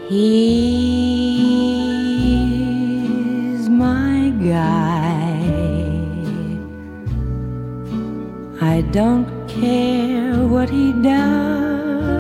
He's my guy. I don't care what he does.